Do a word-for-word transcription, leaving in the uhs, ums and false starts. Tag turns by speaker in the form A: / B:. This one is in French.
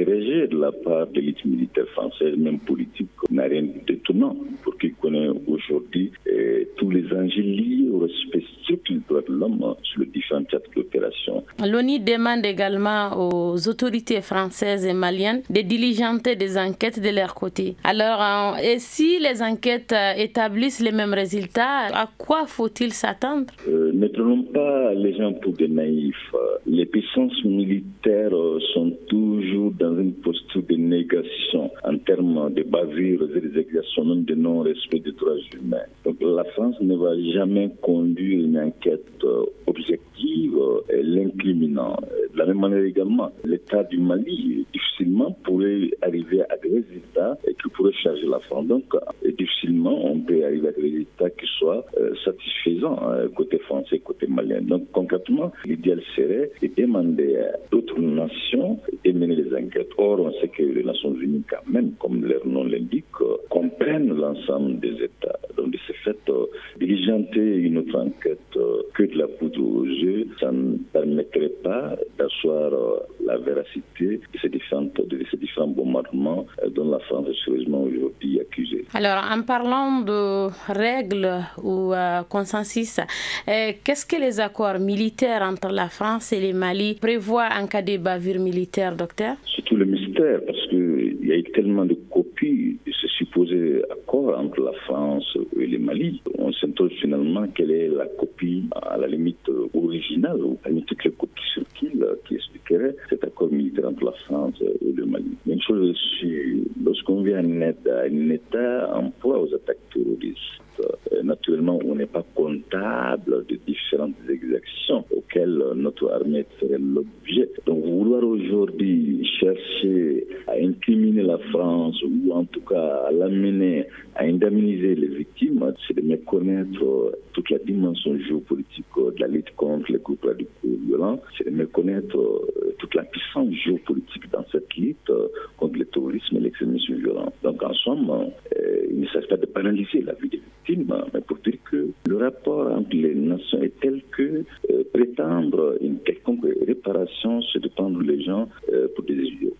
A: interrogé de la part de l'élite militaire française, même politique, n'a rien d'étonnant pour qui connaît aujourd'hui eh, tous les enjeux liés au respect strict du droit de l'homme sur les différents théâtres d'opération.
B: L'ONU demande également aux autorités françaises et maliennes de diligenter des enquêtes de leur côté. Alors, et si les enquêtes établissent les mêmes résultats, à quoi faut-il s'attendre?
A: euh, Ne prenons pas les gens pour des naïfs. Les puissances militaires sont toujours dans une posture de négation en termes de bavures et des exactions, même de non-respect des droits humains. Donc la France ne va jamais conduire une enquête objective et l'incriminant. De la même manière également, l'État du Mali difficilement pourrait arriver à des résultats qui pourraient charger la France. Donc difficilement on peut arriver à des résultats qui soient euh, satisfaisants euh, côté français, côté malien. Donc concrètement, l'idéal serait de demander à d'autres nations de mener les enquêtes. Or, on sait que les Nations Unies, quand même, comme leur nom l'indique, euh, comprennent l'ensemble des États. Donc de ce fait, euh, diligenter une autre enquête euh, que de la poudre aux yeux, ça ne permettrait pas d'asseoir euh, la véracité de ces différents, de ces différents bombardements euh, dont la France est sérieusement aujourd'hui accusée.
B: Alors, en parlant de règles ou euh, consensus, euh, qu'est-ce que les accords militaires entre la France et le Mali prévoient en cas de bavure militaire, docteur?
A: C'est tout le mystère, parce qu'il y a eu tellement de copies de ce supposé accord entre la France et le Mali. On s'interroge finalement quelle est la copie, à la limite originale, ou à la limite toutes les copies circulent qui expliqueraient cet accord militaire entre la France et le Mali. Mais une chose est sûre, lorsqu'on vient en aide à un État en proie aux attaques terroristes, euh, naturellement, on n'est pas comptable de différentes exactions auxquelles notre armée ferait l'objet. Donc, vouloir aujourd'hui chercher à incriminer la France ou en tout cas à l'amener à indemniser les victimes, c'est de méconnaître toute la dimension géopolitique de la lutte contre les groupes radicaux violents, c'est de méconnaître toute la puissance géopolitique dans cette lutte contre le terrorisme et l'extrémisme violent. Donc, en somme, il ne s'agit pas de paralyser la vie des victimes, mais pour dire que le rapport entre les nations est tel que euh, prétendre une quelconque réparation, c'est de prendre les gens euh, pour des idiots.